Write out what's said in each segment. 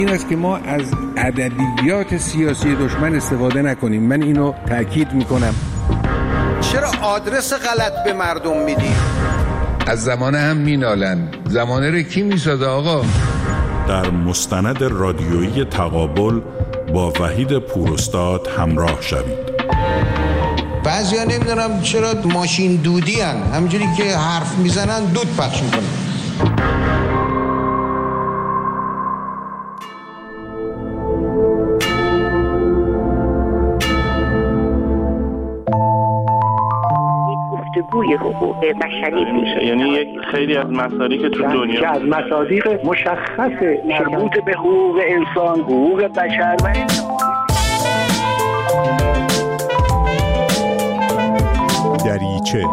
این است که ما از ادبیات سیاسی دشمن استفاده نکنیم. من اینو تاکید میکنم. چرا آدرس غلط به مردم میدی؟ از زمانه هم مینالن. زمانه رو کی میسازه آقا؟ در مستند رادیویی تقابل با وحید پوراستاد همراه شوید. بعضیا نمیدونم چرا ماشین دودی هن. همینجوری که حرف میزنن دود پخش میکنن. گفتگوی حقوق بشری میشه، یعنی یک خیلی از مصادیق تو دنیا که از مصادیق مشخص مربوط به حقوق انسان، حقوق بشر و دریچه.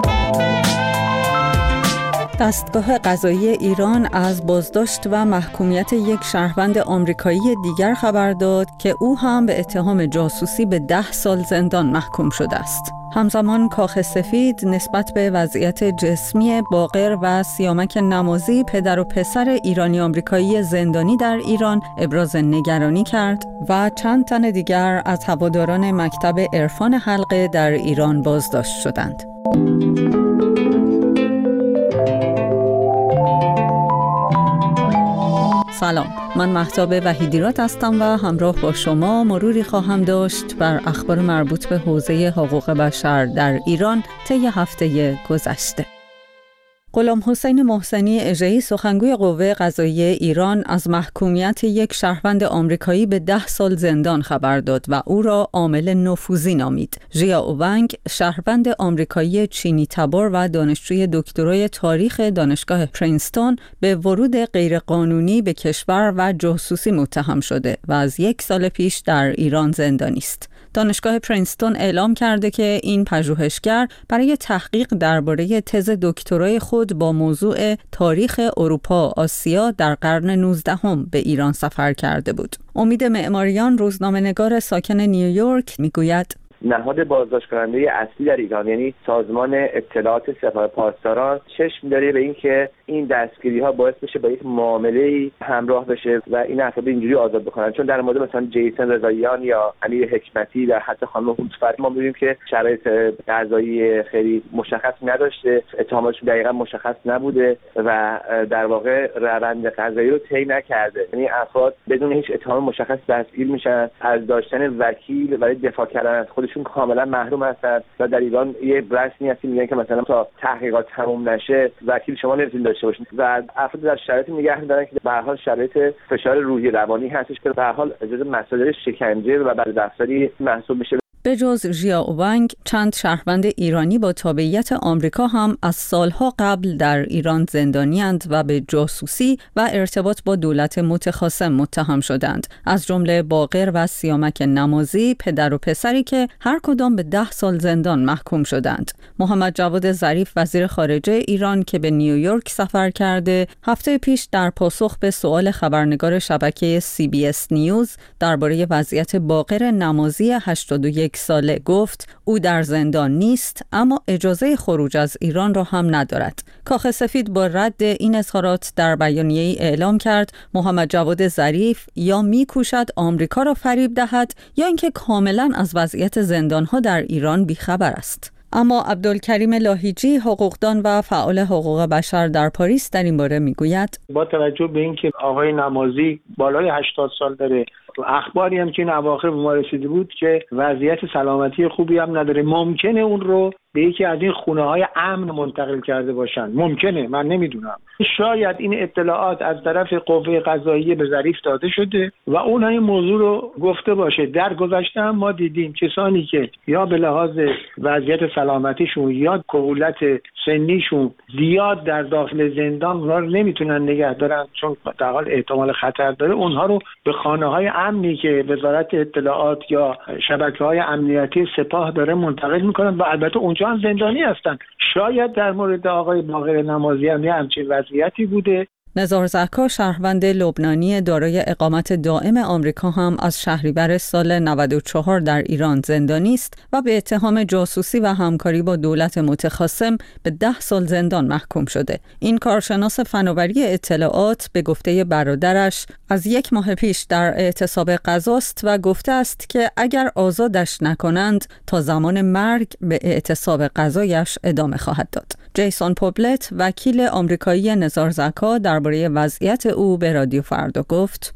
دستگاه قضایی ایران از بازداشت و محکومیت یک شهروند آمریکایی دیگر خبر داد که او هم به اتهام جاسوسی به 10 سال زندان محکوم شده است. همزمان کاخ سفید نسبت به وضعیت جسمی باقر و سیامک نمازی پدر و پسر ایرانی آمریکایی زندانی در ایران ابراز نگرانی کرد و چند تن دیگر از هواداران مکتب عرفان حلقه در ایران بازداشت شدند. سلام، من مهتاب وحیدیراد هستم و همراه با شما مروری خواهم داشت بر اخبار مربوط به حوزه حقوق بشر در ایران طی هفته گذشته. غلام حسین محسنی اژه‌ای سخنگوی قوه قضاییه ایران از محکومیت یک شهروند آمریکایی به 10 سال زندان خبر داد و او را عامل نفوذی نامید. ژیا اوونگ، شهروند آمریکایی چینی تبار و دانشجوی دکترای تاریخ دانشگاه پرینستون، به ورود غیرقانونی به کشور و جاسوسی متهم شده و از 1 سال پیش در ایران زندانی است. دانشگاه پرینستون اعلام کرده که این پژوهشگر برای تحقیق درباره تز دکترای خود با موضوع تاریخ اروپا آسیا در قرن 19 به ایران سفر کرده بود. امید معماریان، روزنامه‌نگار ساکن نیویورک، میگوید نهاد بازداشت کننده اصلی در ایران یعنی سازمان اطلاعات سپاه پاسداران چشم داره به این که این دستگیری ها باعث بشه با یک معامله همراه بشه و این افراد اینجوری آزاد بکنن. چون در مورد مثلا جیسن رضاییان یا امیر حکمتی و حتی خانم هوتفر ما می‌بینیم که شرایط قضایی خیلی مشخص نداشته، اتهاماتشون دقیقاً مشخص نبوده و در واقع روند قضایی رو طی نکرده. یعنی افراد بدون هیچ اتهام مشخص دستگیر میشن، از داشتن وکیل برای دفاع کردن از خودشون کاملا محروم هستند و در ایران یه رسمی هست میگن که مثلا تا تحقیقات تموم نشه وکیل شما نمیتونید داشته باشید و افراد در شرایطی نگه می‌دارن که به هر حال شرایط فشار روحی روانی هستش که به هر حال اجازه مصادر شکنجه و بدرفتاری محسوب میشه. به جز ژیا اوونگ، چند شهروند ایرانی با تابعیت آمریکا هم از سالها قبل در ایران زندانی‌اند و به جاسوسی و ارتباط با دولت متخاصم متهم شدند، از جمله باقر و سیامک نمازی، پدر و پسری که هر کدام به 10 سال زندان محکوم شدند. محمد جواد ظریف، وزیر خارجه ایران که به نیویورک سفر کرده، هفته پیش در پاسخ به سؤال خبرنگار شبکه CBS نیوز درباره وضعیت باقر نمازی 81 ساله گفت او در زندان نیست اما اجازه خروج از ایران را هم ندارد. کاخ سفید با رد این اظهارات در بیانیه‌ای اعلام کرد محمد جواد ظریف یا می‌کوشد آمریکا را فریب دهد یا اینکه کاملاً از وضعیت زندان‌ها در ایران بیخبر است. اما عبدالکریم لاهیجی، حقوقدان و فعال حقوق بشر در پاریس، در این باره میگوید با توجه به اینکه آقای نمازی بالای 80 سال داره، اخباری هم که این اواخر به ما رسیده بود که وضعیت سلامتی خوبی هم نداره، ممکنه اون رو به یکی از این خونه‌های امن منتقل کرده باشن. ممکنه، من نمیدونم. شاید این اطلاعات از طرف قوه قضاییه به ظریف داده شده و اون این موضوع رو گفته باشه. در گذشته هم ما دیدیم کسانی که یا به لحاظ وضعیت سلامتیشون یا کهولت سنیشون زیاد در داخل زندان اونها رو نمیتونن نگه دارن چون در حال احتمال خطر داره، اونها رو به خانه‌های امنی که وزارت اطلاعات یا شبکه‌های امنیتی سپاه داره منتقل میکنن و البته اونجا هم زندانی هستن. شاید در مورد آقای باقر نمازی هم همچین وضعیتی بوده. نزار زکا شهروند لبنانی دارای اقامت دائم آمریکا هم از شهریور سال 94 در ایران زندانی است و به اتهام جاسوسی و همکاری با دولت متخاصم به 10 سال زندان محکوم شده. این کارشناس فناوری اطلاعات به گفته برادرش از 1 ماه پیش در اعتصاب غذاست و گفته است که اگر آزادش نکنند تا زمان مرگ به اعتصاب غذایش ادامه خواهد داد. جیسون پوبلت وکیل آمریکایی نزار زکا درباره وضعیت او به رادیو فردا گفت: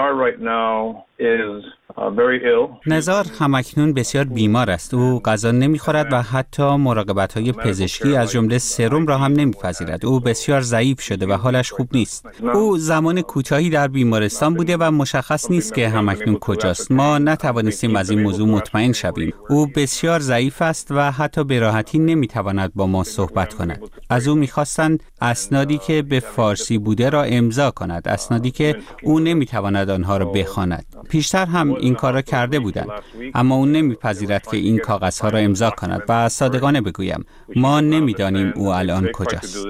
نزار همکنون بسیار بیمار است. او غذا نمیخورد و حتی مراقبت‌های پزشکی از جمله سرم را هم نمیپذیرد. او بسیار ضعیف شده و حالش خوب نیست. او زمان کوتاهی در بیمارستان بوده و مشخص نیست که همکنون کجاست. ما نتوانستیم از این موضوع مطمئن شویم. او بسیار ضعیف است و حتی به راحتی نمیتواند با ما صحبت کند. از او میخواستند اسنادی که به فارسی بوده را امضا کند، اسنادی که او نمیتواند آنها را بخواند. پیشتر هم این کار را کرده بودند، اما او نمیپذیرد که این کاغذها را امضا کند و صادقانه بگویم ما نمیدانیم او الان کجاست.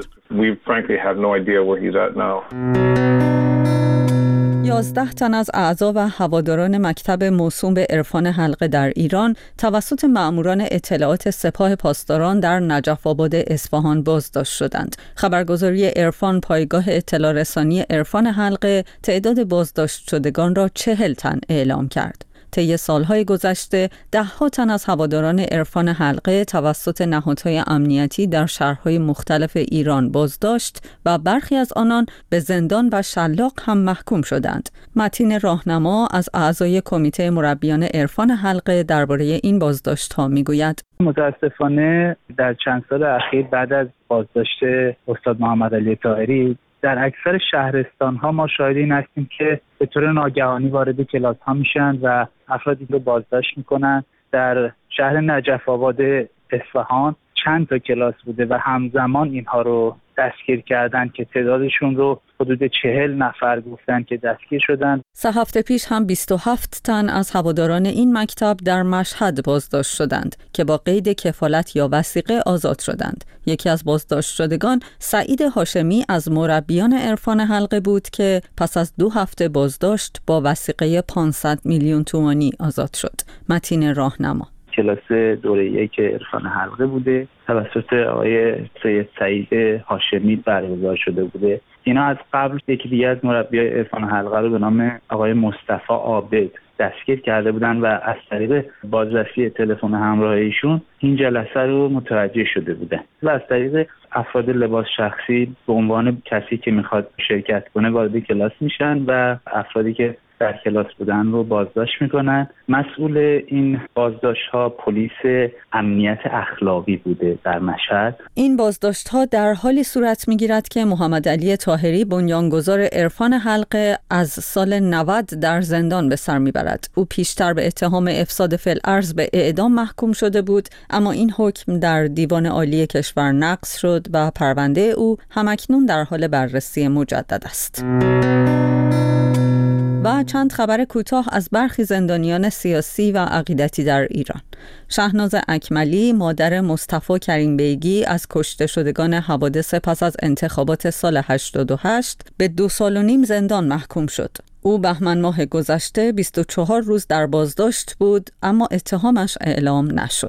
11 تن از اعضا و هواداران مکتب موسوم به عرفان حلقه در ایران توسط مأموران اطلاعات سپاه پاسداران در نجف آباد اصفهان بازداشت شدند. خبرگزاری عرفان پایگاه اطلاع رسانی عرفان حلقه تعداد بازداشت شدگان را 40 تن اعلام کرد. طی سالهای گذشته 10 تن از هواداران عرفان حلقه توسط نهادهای امنیتی در شهرهای مختلف ایران بازداشت و برخی از آنان به زندان و شلاق هم محکوم شدند. متین راهنما از اعضای کمیته مربیان عرفان حلقه درباره این بازداشت‌ها میگوید: متاسفانه در چند سال اخیر بعد از بازداشت استاد محمد علی طاهری در اکثر شهرستان‌ها ما شاهد این هستیم که به طور ناگهانی وارد کلاس‌ها میشن و افرادی رو بازداشت میکنن. در شهر نجف آباد اصفهان چند تا کلاس بوده و همزمان اینها رو دستگیر کردن که تعدادشون رو حدود 40 نفر گفتن که دستگیر شدن. 3 هفته پیش هم 27 تن از هواداران این مکتب در مشهد بازداشت شدند که با قید کفالت یا وثیقه آزاد شدند. یکی از بازداشت شدگان سعید هاشمی از مربیان عرفان حلقه بود که پس از 2 هفته بازداشت با وثیقه 500 میلیون تومانی آزاد شد. متین راهنما: کلاس دوره 1 عرفان حلقه بوده، توسط آقای سید سعید هاشمی برگزار شده بوده. اینا از قبل یکی دیگه از مربیای عرفان حلقه رو به نام آقای مصطفی عابد دستگیر کرده بودن و از طریق بازرسی تلفن همراه ایشون این جلسه رو متوجه شده بودن و از طریق افراد لباس شخصی به عنوان کسی که میخواد شرکت کنه وارد کلاس میشن و افرادی که در کلاس بودن رو بازداشت میکنن. مسئول این بازداشت ها پلیس امنیت اخلاقی بوده در مشهد. این بازداشت ها در حالی صورت میگیرد که محمد علی طاهری بنیانگذار عرفان حلقه از سال 90 در زندان به سر میبرد. او پیشتر به اتهام افساد فی الارض به اعدام محکوم شده بود، اما این حکم در دیوان عالی کشور نقض شد و پرونده او همکنون در حال بررسی مجدد است. و چند خبر کوتاه از برخی زندانیان سیاسی و عقیدتی در ایران. شهناز اکملی مادر مصطفی کریم بیگی از کشته شدگان حوادث پس از انتخابات سال 88 به 2.5 سال زندان محکوم شد. او بهمن ماه گذشته 24 روز در بازداشت بود، اما اتهامش اعلام نشد.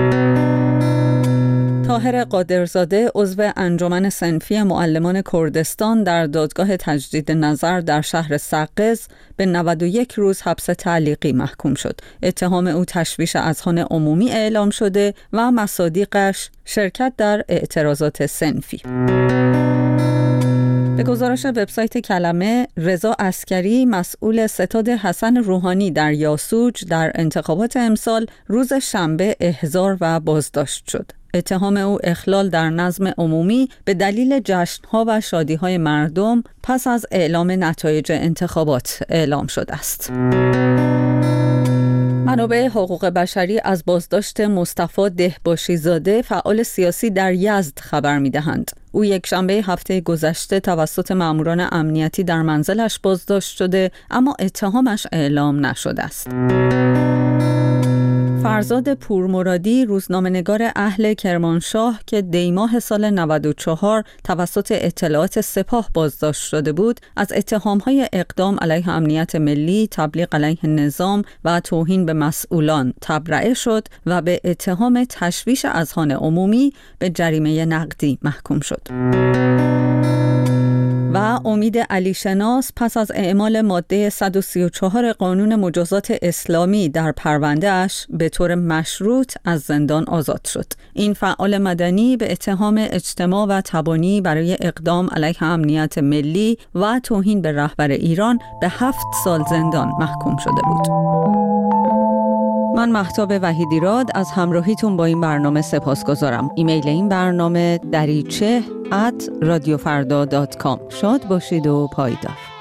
طاهر قادرزاده عضو انجمن صنفی معلمان کردستان در دادگاه تجدید نظر در شهر سقز به 91 روز حبس تعلیقی محکوم شد. اتهام او تشویش اذهان عمومی اعلام شده و مصادیقش شرکت در اعتراضات صنفی. به گزارش وبسایت کلمه، رضا عسکری مسئول ستاد حسن روحانی در یاسوج در انتخابات امسال روز شنبه احضار و بازداشت شد. اتهام او اخلال در نظم عمومی به دلیل جشن‌ها و شادی‌های مردم پس از اعلام نتایج انتخابات اعلام شده است. منابع حقوق بشری از بازداشت مصطفی دهباشی زاده فعال سیاسی در یزد خبر می‌دهند. او یکشنبه هفته گذشته توسط ماموران امنیتی در منزلش بازداشت شده، اما اتهامش اعلام نشده است. فرزاد پورمرادی، روزنامه‌نگار اهل کرمانشاه که دیماه سال 94 توسط اطلاعات سپاه بازداشت شده بود، از اتهام‌های اقدام علیه امنیت ملی، تبلیغ علیه نظام و توهین به مسئولان تبرئه شد و به اتهام تشویش اذهان عمومی به جریمه نقدی محکوم شد. و امید علیشناس پس از اعمال ماده 134 قانون مجازات اسلامی در پرونده‌اش به طور مشروط از زندان آزاد شد. این فعال مدنی به اتهام اجتماع و تبانی برای اقدام علیه امنیت ملی و توهین به رهبر ایران به 7 سال زندان محکوم شده بود. من مهتاب وحیدیراد از همراهیتون با این برنامه سپاسگزارم. ایمیل این برنامه دریچه @radiofarda.com. شاد باشید و پایدار.